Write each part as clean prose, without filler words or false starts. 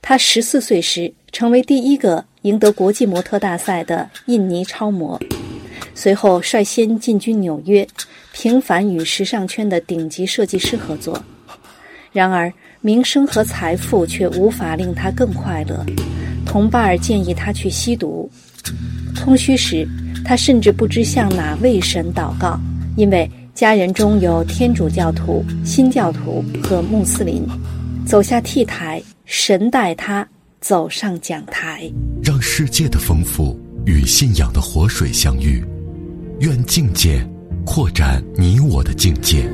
他14岁时成为第一个赢得国际模特大赛的印尼超模，随后率先进军纽约，频繁与时尚圈的顶级设计师合作。然而名声和财富却无法令他更快乐，同伴建议他去吸毒。空虚时，他甚至不知向哪位神祷告，因为家人中有天主教徒、新教徒和穆斯林。走下 T 台，神带他走上讲台。 让世界的丰富与信仰的活水相遇，愿境界扩展你我的境界。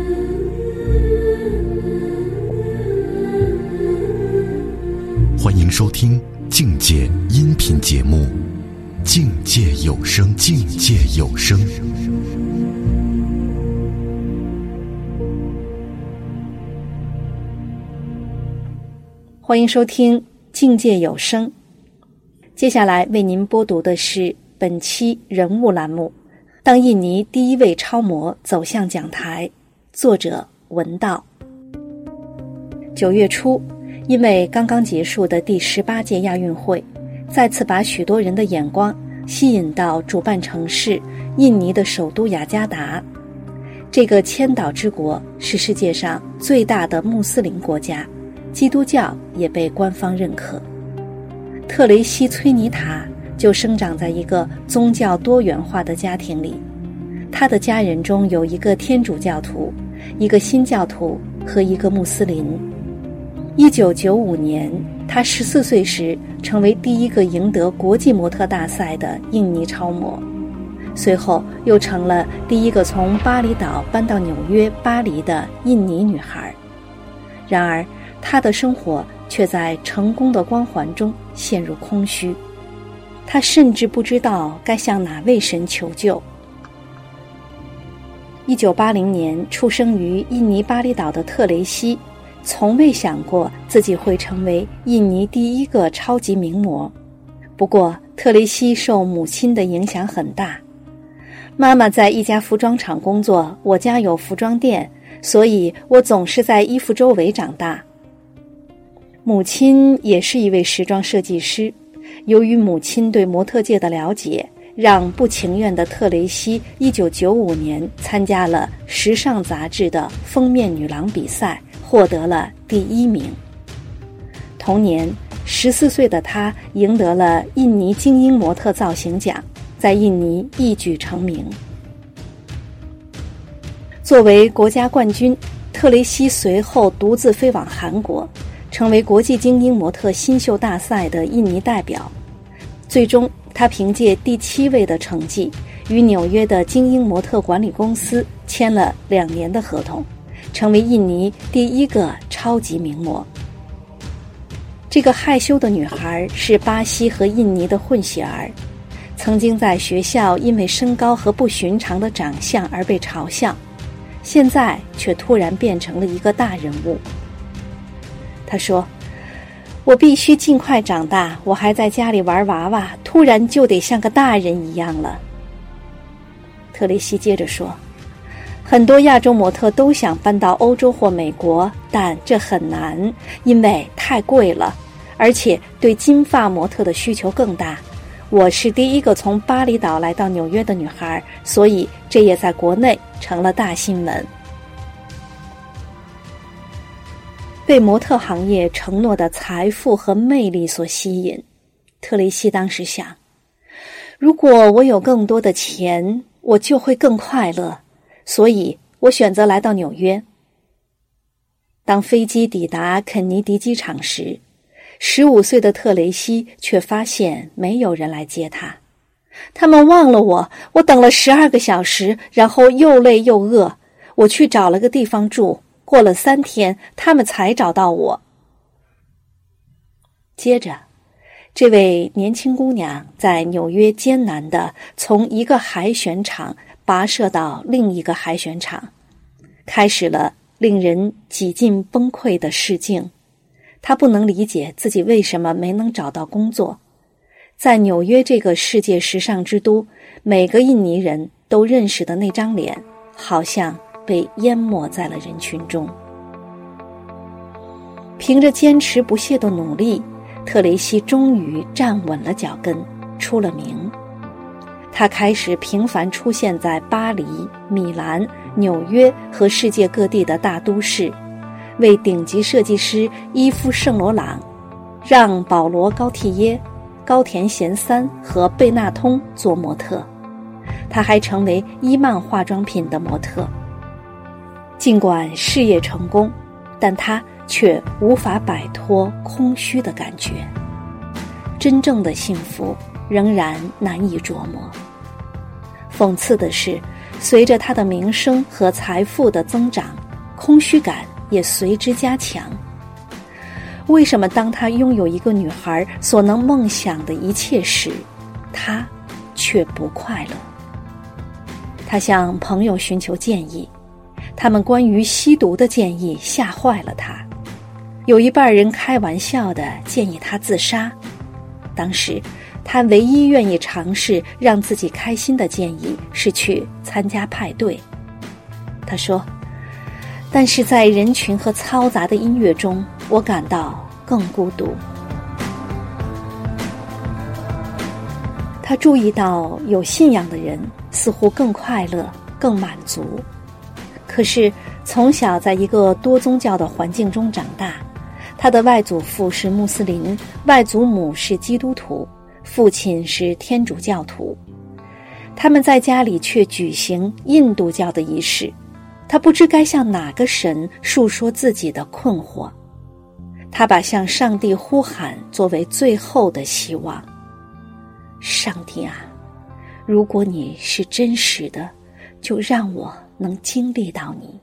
欢迎收听境界音频节目《境界有声》，境界有声。 欢迎收听境界有声。接下来为您播读的是本期人物栏目，当印尼第一位超模走向讲台，作者文道。9月初，因为刚刚结束的第18届亚运会，再次把许多人的眼光吸引到主办城市印尼的首都雅加达。这个千岛之国是世界上最大的穆斯林国家，基督教也被官方认可。特雷西·崔尼塔就生长在一个宗教多元化的家庭里，他的家人中有一个天主教徒，一个新教徒和一个穆斯林。1995年，他14岁时成为第一个赢得国际模特大赛的印尼超模，随后又成了第一个从巴厘岛搬到纽约巴黎的印尼女孩。然而他的生活却在成功的光环中陷入空虚，他甚至不知道该向哪位神求救。1980年出生于印尼巴厘岛的特雷西，从未想过自己会成为印尼第一个超级名模。不过特雷西受母亲的影响很大，妈妈在一家服装厂工作，我家有服装店，所以我总是在衣服周围长大。母亲也是一位时装设计师，由于母亲对模特界的了解，让不情愿的特雷西1995年参加了时尚杂志的封面女郎比赛，获得了第1名。同年14岁的她赢得了印尼精英模特造型奖，在印尼一举成名。作为国家冠军，特雷西随后独自飞往韩国，成为国际精英模特新秀大赛的印尼代表。最终他凭借第7位的成绩，与纽约的精英模特管理公司签了2年的合同，成为印尼第一个超级名模。这个害羞的女孩是巴西和印尼的混血儿，曾经在学校因为身高和不寻常的长相而被嘲笑，现在却突然变成了一个大人物。她说，我必须尽快长大，我还在家里玩娃娃，突然就得像个大人一样了。特雷西接着说，很多亚洲模特都想搬到欧洲或美国，但这很难，因为太贵了，而且对金发模特的需求更大。我是第一个从巴厘岛来到纽约的女孩，所以这也在国内成了大新闻。被模特行业承诺的财富和魅力所吸引，特雷西当时想，如果我有更多的钱，我就会更快乐，所以我选择来到纽约。当飞机抵达肯尼迪机场时，15岁的特雷西却发现没有人来接他。他们忘了我等了12个小时，然后又累又饿，我去找了个地方住，过了3天，他们才找到我。接着，这位年轻姑娘在纽约艰难地从一个海选场跋涉到另一个海选场，开始了令人几近崩溃的试镜。她不能理解自己为什么没能找到工作。在纽约这个世界时尚之都，每个印尼人都认识的那张脸，好像被淹没在了人群中。 凭着坚持不懈的努力，特雷西终于站稳了脚跟，出了名。他开始频繁出现在巴黎、米兰、纽约和世界各地的大都市，为顶级设计师伊夫·圣罗朗、让·保罗·高蒂耶、高田贤三和贝纳通做模特。他还成为伊曼化妆品的模特。尽管事业成功，但他却无法摆脱空虚的感觉。真正的幸福仍然难以琢磨。讽刺的是，随着他的名声和财富的增长，空虚感也随之加强。为什么当他拥有一个女孩所能梦想的一切时，他却不快乐？他向朋友寻求建议，他们关于吸毒的建议吓坏了他。有一半人开玩笑地建议他自杀。当时他唯一愿意尝试让自己开心的建议是去参加派对。他说，但是在人群和嘈杂的音乐中，我感到更孤独。他注意到有信仰的人似乎更快乐、更满足。可是从小在一个多宗教的环境中长大，他的外祖父是穆斯林，外祖母是基督徒，父亲是天主教徒。他们在家里却举行印度教的仪式，他不知该向哪个神述说自己的困惑。他把向上帝呼喊作为最后的希望。上帝啊，如果你是真实的，就让我能经历到你。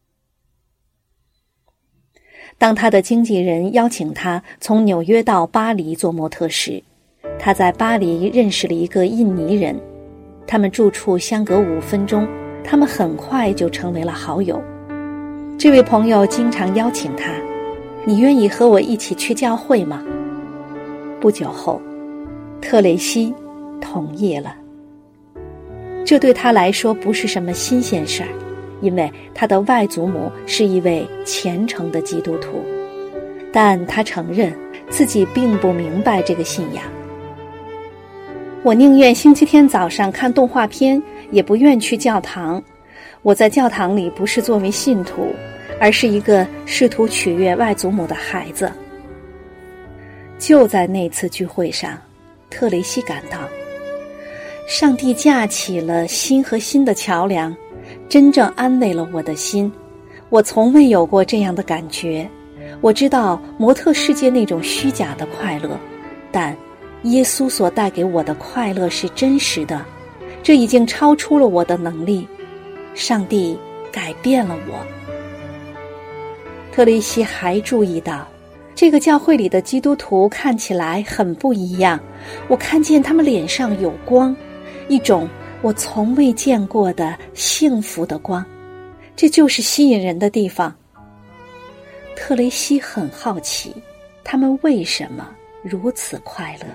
当他的经纪人邀请他从纽约到巴黎做模特时，他在巴黎认识了一个印尼人，他们住处相隔5分钟，他们很快就成为了好友。这位朋友经常邀请他，你愿意和我一起去教会吗？不久后，特雷西同意了。这对他来说不是什么新鲜事儿，因为他的外祖母是一位虔诚的基督徒，但他承认自己并不明白这个信仰。我宁愿星期天早上看动画片，也不愿去教堂。我在教堂里不是作为信徒，而是一个试图取悦外祖母的孩子。就在那次聚会上，特雷西感到，上帝架起了心和心的桥梁，真正安慰了我的心。我从未有过这样的感觉。我知道模特世界那种虚假的快乐，但耶稣所带给我的快乐是真实的，这已经超出了我的能力。上帝改变了我。特雷西还注意到，这个教会里的基督徒看起来很不一样，我看见他们脸上有光，一种我从未见过的幸福的光，这就是吸引人的地方。特雷西很好奇，他们为什么如此快乐？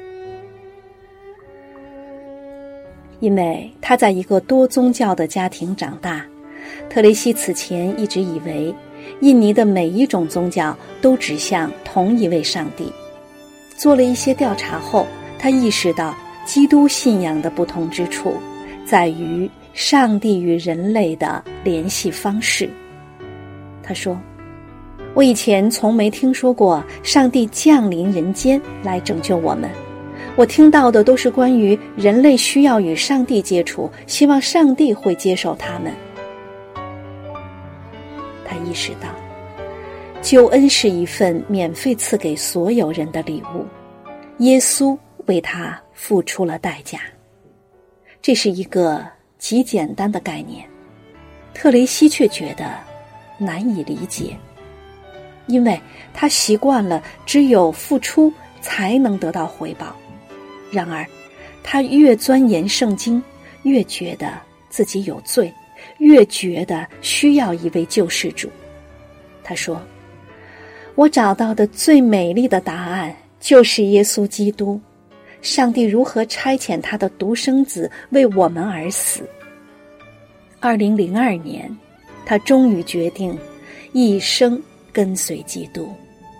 因为他在一个多宗教的家庭长大，特雷西此前一直以为印尼的每一种宗教都指向同一位上帝。做了一些调查后，他意识到基督信仰的不同之处在于上帝与人类的联系方式。他说，我以前从没听说过上帝降临人间来拯救我们，我听到的都是关于人类需要与上帝接触，希望上帝会接受他们。他意识到，救恩是一份免费赐给所有人的礼物，耶稣为他付出了代价。这是一个极简单的概念，特雷西却觉得难以理解，因为他习惯了只有付出才能得到回报。然而他越钻研圣经，越觉得自己有罪，越觉得需要一位救世主。他说，我找到的最美丽的答案就是耶稣基督，上帝如何差遣他的独生子为我们而死。2002年，他终于决定一生跟随基督。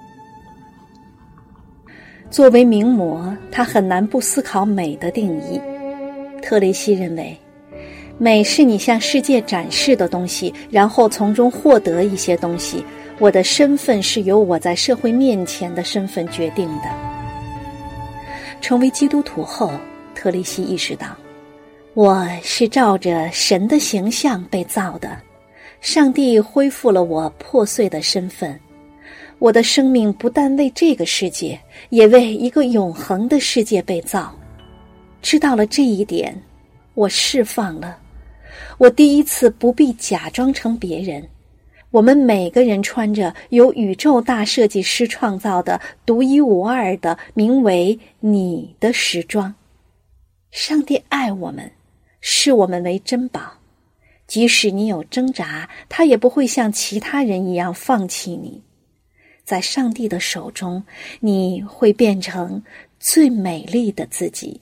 作为名模，他很难不思考美的定义。特雷西认为，美是你向世界展示的东西，然后从中获得一些东西。我的身份是由我在社会面前的身份决定的。成为基督徒后，特雷西意识到，我是照着神的形象被造的，上帝恢复了我破碎的身份。我的生命不但为这个世界，也为一个永恒的世界被造。知道了这一点，我释放了。我第一次不必假装成别人。我们每个人穿着由宇宙大设计师创造的独一无二的名为你的时装。上帝爱我们，视我们为珍宝。即使你有挣扎，他也不会像其他人一样放弃你。在上帝的手中，你会变成最美丽的自己。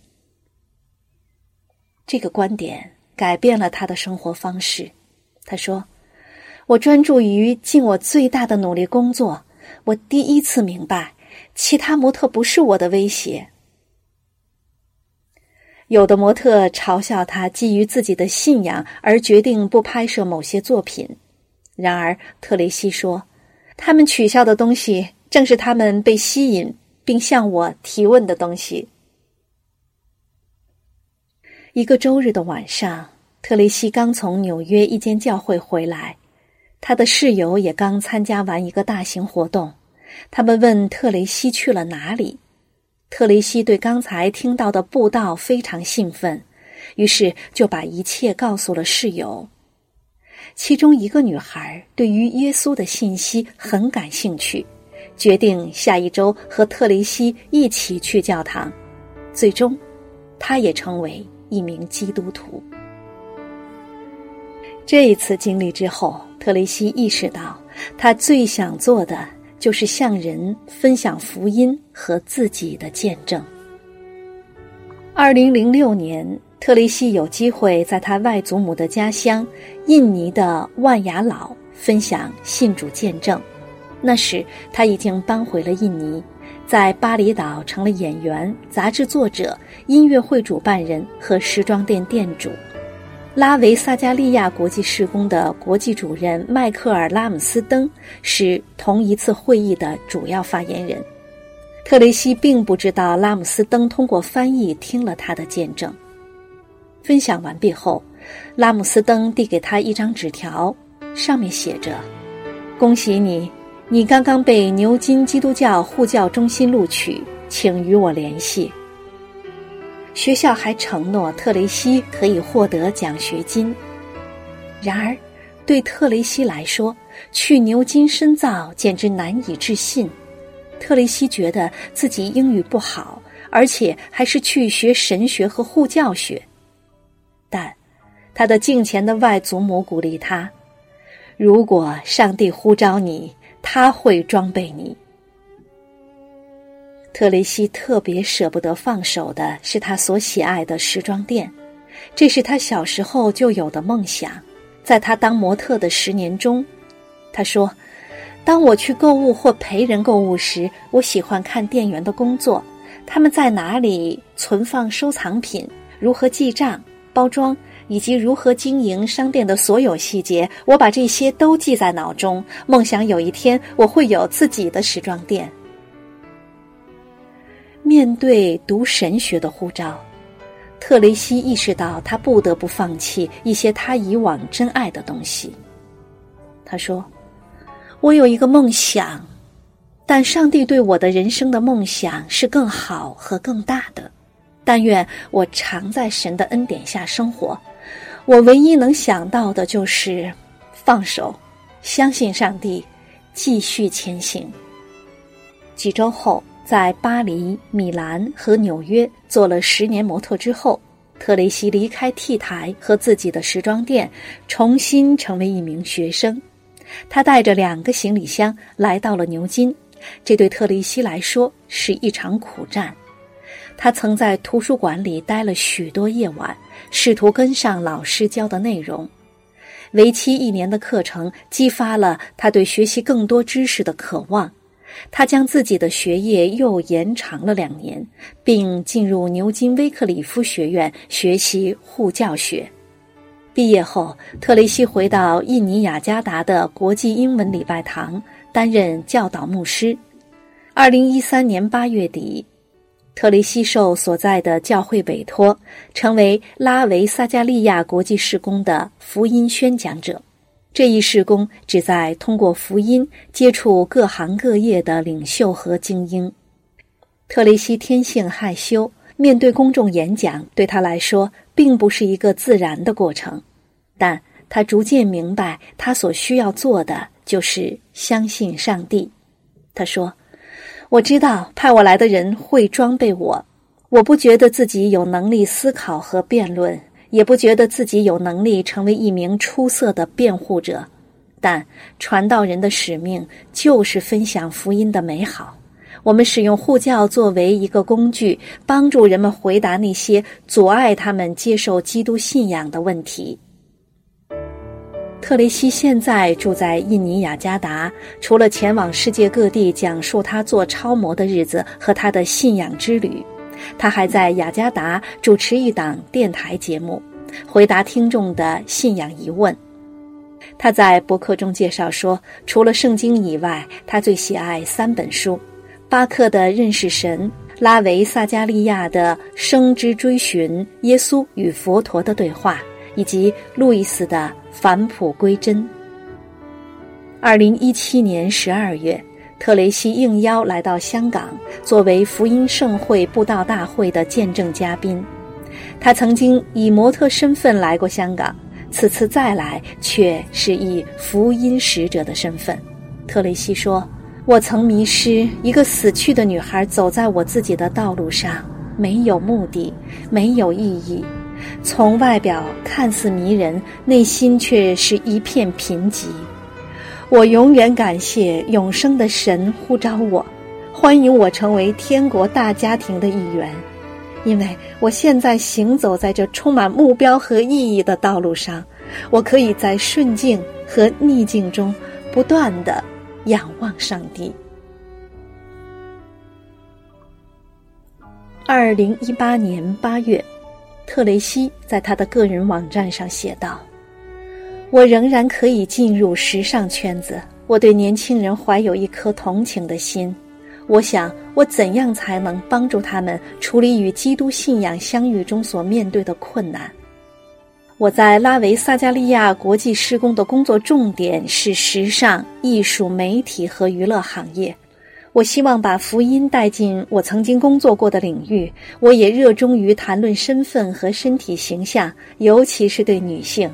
这个观点改变了他的生活方式。他说，我专注于尽我最大的努力工作。我第一次明白，其他模特不是我的威胁。有的模特嘲笑他基于自己的信仰而决定不拍摄某些作品。然而，特雷西说，他们取笑的东西正是他们被吸引并向我提问的东西。一个周日的晚上，特雷西刚从纽约一间教会回来，他的室友也刚参加完一个大型活动。他们问特雷西去了哪里。特雷西对刚才听到的布道非常兴奋，于是就把一切告诉了室友。其中一个女孩对于耶稣的信息很感兴趣，决定下一周和特雷西一起去教堂。最终，她也成为一名基督徒。这一次经历之后，特雷西意识到，他最想做的就是向人分享福音和自己的见证。2006年，特雷西有机会在他外祖母的家乡印尼的万雅老分享信主见证。那时他已经搬回了印尼，在巴厘岛成了演员、杂志作者、音乐会主办人和时装店店主。拉维萨加利亚国际事工的国际主任迈克尔·拉姆斯登是同一次会议的主要发言人。特雷西并不知道拉姆斯登通过翻译听了他的见证。分享完毕后，拉姆斯登递给他一张纸条，上面写着：恭喜你，你刚刚被牛津基督教护教中心录取，请与我联系。学校还承诺特雷西可以获得奖学金。然而，对特雷西来说，去牛津深造简直难以置信。特雷西觉得自己英语不好，而且还是去学神学和护教学。但他的敬虔的外祖母鼓励他，如果上帝呼召你，他会装备你。特雷西特别舍不得放手的是他所喜爱的时装店，这是他小时候就有的梦想。在他当模特的10年中，他说，当我去购物或陪人购物时，我喜欢看店员的工作，他们在哪里存放收藏品，如何记账、包装，以及如何经营商店的所有细节，我把这些都记在脑中，梦想有一天我会有自己的时装店。面对读神学的呼召，特雷西意识到他不得不放弃一些他以往珍爱的东西。他说，我有一个梦想，但上帝对我的人生的梦想是更好和更大的。但愿我常在神的恩典下生活。我唯一能想到的就是放手，相信上帝，继续前行。几周后，在巴黎、米兰和纽约做了10年模特之后，特雷西离开 T 台和自己的时装店，重新成为一名学生。他带着2个行李箱来到了牛津，这对特雷西来说是一场苦战。他曾在图书馆里待了许多夜晚，试图跟上老师教的内容。 为期1年的课程激发了他对学习更多知识的渴望。他将自己的学业又延长了2年，并进入牛津威克里夫学院学习护教学。毕业后，特雷西回到印尼雅加达的国际英文礼拜堂担任教导牧师。2013年8月底，特雷西受所在的教会委托，成为拉维撒加利亚国际事工的福音宣讲者。这一事工旨在通过福音接触各行各业的领袖和精英。特雷西天性害羞，面对公众演讲对他来说并不是一个自然的过程，但他逐渐明白他所需要做的就是相信上帝。他说，我知道派我来的人会装备我，我不觉得自己有能力思考和辩论，也不觉得自己有能力成为一名出色的辩护者，但传道人的使命就是分享福音的美好。我们使用护教作为一个工具，帮助人们回答那些阻碍他们接受基督信仰的问题。特雷西现在住在印尼雅加达，除了前往世界各地讲述他做超模的日子和他的信仰之旅，他还在雅加达主持一档电台节目，回答听众的信仰疑问。他在博客中介绍说，除了圣经以外，他最喜爱3本书：巴克的《认识神》，拉维撒加利亚的《生之追寻：耶稣与佛陀的对话》，以及路易斯的《返璞归真》。2017年12月，特雷西应邀来到香港，作为福音盛会布道大会的见证嘉宾。他曾经以模特身份来过香港，此次再来却是以福音使者的身份。特雷西说，我曾迷失，一个死去的女孩走在我自己的道路上，没有目的，没有意义。从外表看似迷人，内心却是一片贫瘠。我永远感谢永生的神呼召我，欢迎我成为天国大家庭的一员，因为我现在行走在这充满目标和意义的道路上，我可以在顺境和逆境中不断地仰望上帝。2018年8月，特雷西在他的个人网站上写道，我仍然可以进入时尚圈子，我对年轻人怀有一颗同情的心，我想我怎样才能帮助他们处理与基督信仰相遇中所面对的困难。我在拉维撒加利亚国际事工的工作重点是时尚、艺术、媒体和娱乐行业。我希望把福音带进我曾经工作过的领域，我也热衷于谈论身份和身体形象，尤其是对女性。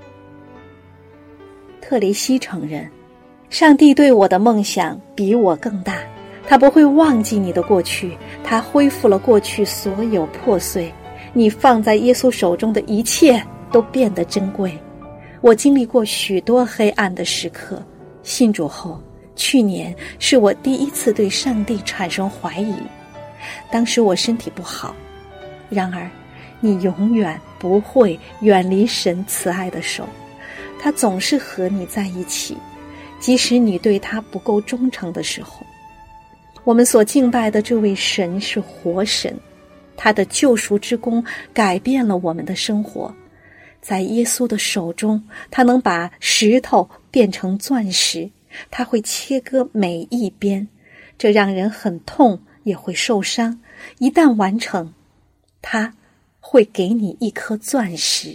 特雷西承认，上帝对我的梦想比我更大，他不会忘记你的过去，他恢复了过去所有破碎，你放在耶稣手中的一切都变得珍贵。我经历过许多黑暗的时刻，信主后，去年是我第一次对上帝产生怀疑，当时我身体不好。然而，你永远不会远离神慈爱的手，他总是和你在一起，即使你对他不够忠诚的时候。我们所敬拜的这位神是活神，他的救赎之功改变了我们的生活。在耶稣的手中，他能把石头变成钻石，他会切割每一边，这让人很痛，也会受伤。一旦完成，他会给你一颗钻石。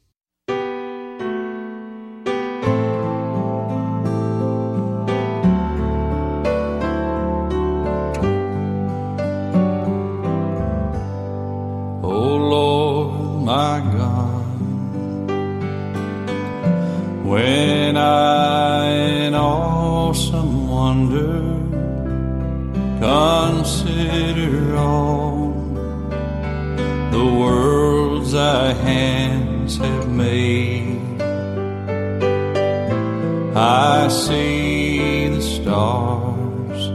Oh Lord, my God, when I in awesome wonder consider all the worlds thy hands have made, I see the stars,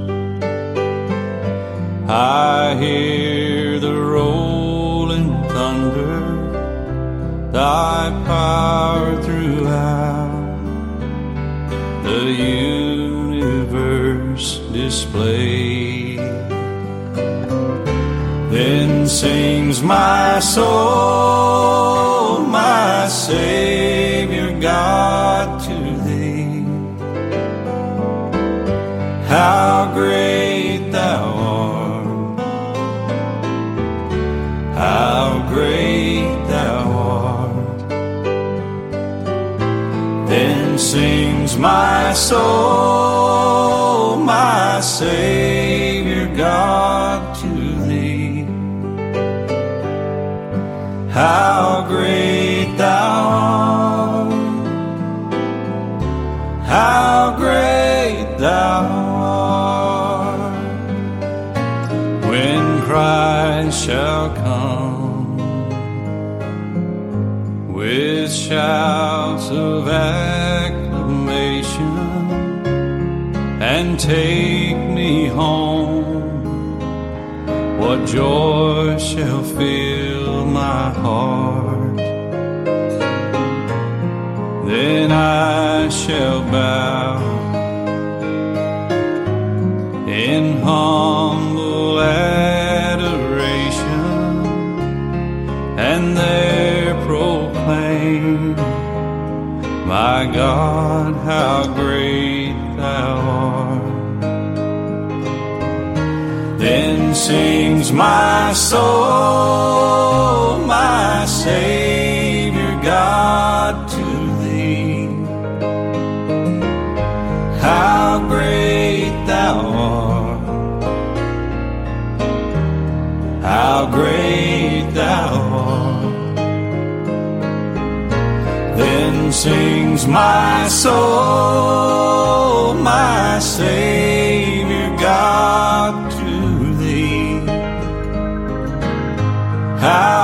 I hear the rolling thunder, thy power through throughout the universe displayed. Then sings my soul, my Savior God, to Thee. How great Thou art, how great Thou art. Then sings my soul, my Savior God, to Thee. How great Thou art, how great Thou art. When Christ shall come with shouts of acclamation and take me home, what joy shall fill my heart. Then I shall bow in humble adoration and there proclaim, my God, how great Thou art. Then sings my soul, my Savior God, to Thee. How great Thou art, how great Thou art. Then sings my soul, my Savior God, to Thee. How